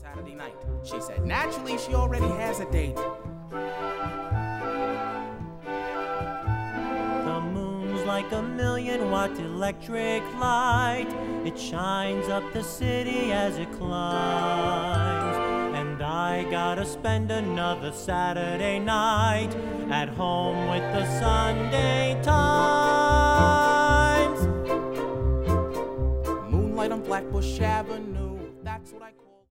Saturday night. She said naturally she already has a date. The moon's like a 1,000,000-watt electric light. It shines up the city as it climbs. And I gotta spend another Saturday night at home with the Sunday Times. Moonlight on Flatbush Avenue, that's what I call